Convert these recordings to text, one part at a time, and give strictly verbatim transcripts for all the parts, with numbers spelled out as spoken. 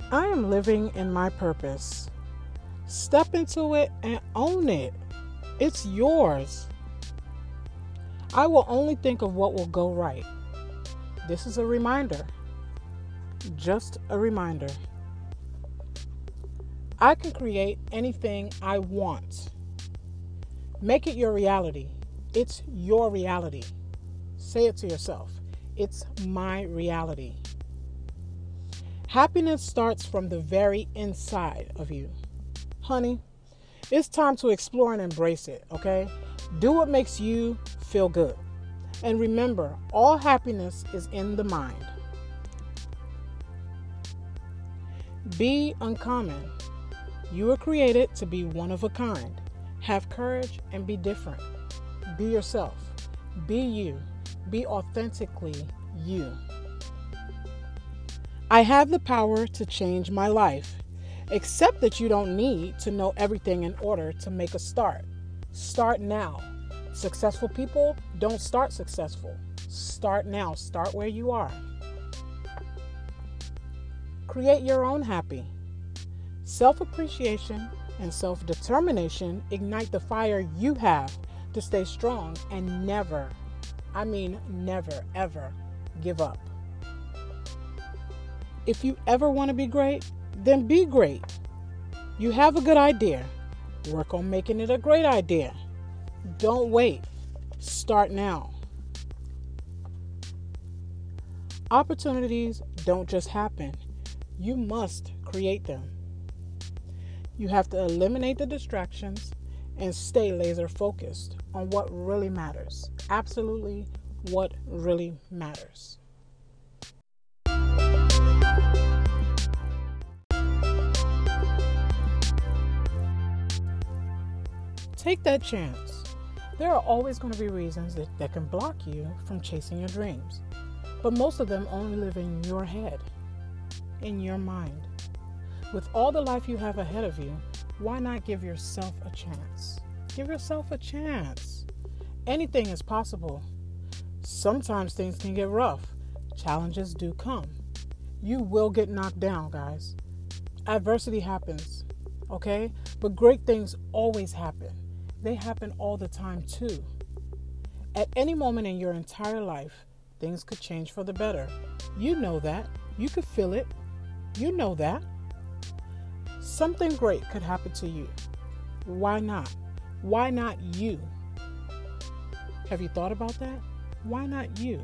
I am living in my purpose. Step into it and own it. It's yours. I will only think of what will go right. This is a reminder. Just a reminder. I can create anything I want. Make it your reality. It's your reality. Say it to yourself. It's my reality. Happiness starts from the very inside of you. Honey, it's time to explore and embrace it, okay? Do what makes you feel good. And remember, all happiness is in the mind. Be uncommon. You were created to be one of a kind. Have courage and be different. Be yourself. Be you. Be authentically you. I have the power to change my life. Accept that you don't need to know everything in order to make a start. Start now. Successful people don't start successful. Start now. Start where you are. Create your own happy. Self-appreciation and self-determination ignite the fire you have to stay strong and never, I mean never, ever give up. If you ever want to be great, then be great. You have a good idea. Work on making it a great idea. Don't wait. Start now. Opportunities don't just happen. You must create them. You have to eliminate the distractions and stay laser focused on what really matters. Absolutely what really matters. Take that chance. There are always going to be reasons that, that can block you from chasing your dreams. But most of them only live in your head, in your mind. With all the life you have ahead of you, why not give yourself a chance? Give yourself a chance. Anything is possible. Sometimes things can get rough. Challenges do come. You will get knocked down, guys. Adversity happens, okay? But great things always happen. They happen all the time too. At any moment in your entire life, things could change for the better. You know that. You could feel it. You know that. Something great could happen to you. Why not? Why not you? Have you thought about that? Why not you?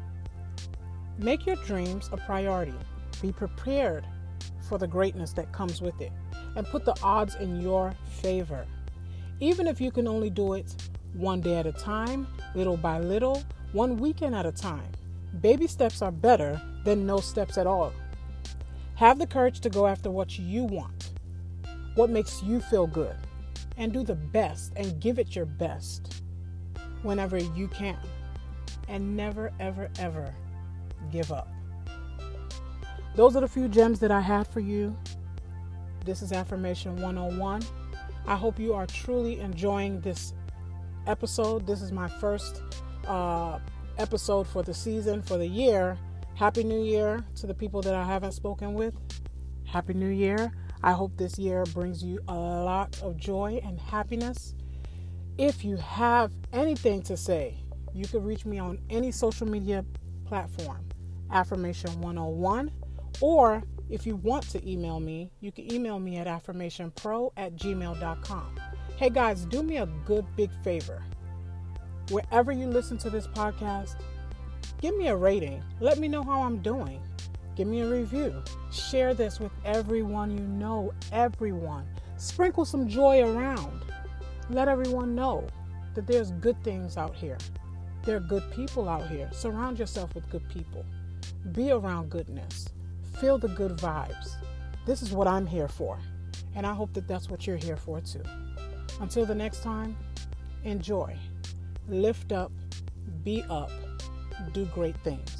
Make your dreams a priority. Be prepared for the greatness that comes with it. And put the odds in your favor. Even if you can only do it one day at a time, little by little, one weekend at a time. Baby steps are better than no steps at all. Have the courage to go after what you want, what makes you feel good, and do the best and give it your best whenever you can. And never, ever, ever give up. Those are the few gems that I had for you. This is Affirmation one oh one. I hope you are truly enjoying this episode. This is my first uh, episode for the season, for the year. Happy New Year to the people that I haven't spoken with. Happy New Year. I hope this year brings you a lot of joy and happiness. If you have anything to say, you can reach me on any social media platform, Affirmation one oh one, or if you want to email me, you can email me at affirmationpro at gmail dot com. Hey guys, do me a good big favor. Wherever you listen to this podcast, give me a rating. Let me know how I'm doing. Give me a review. Share this with everyone you know, everyone. Sprinkle some joy around. Let everyone know that there's good things out here. There are good people out here. Surround yourself with good people. Be around goodness. Feel the good vibes. This is what I'm here for. And I hope that that's what you're here for too. Until the next time, enjoy. Lift up. Be up. Do great things.